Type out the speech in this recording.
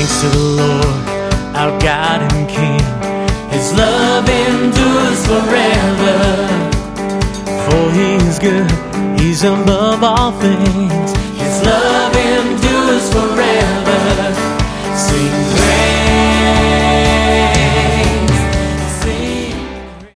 thanks to the Lord, our God and King. His love endures forever, for He is good, He's above all things.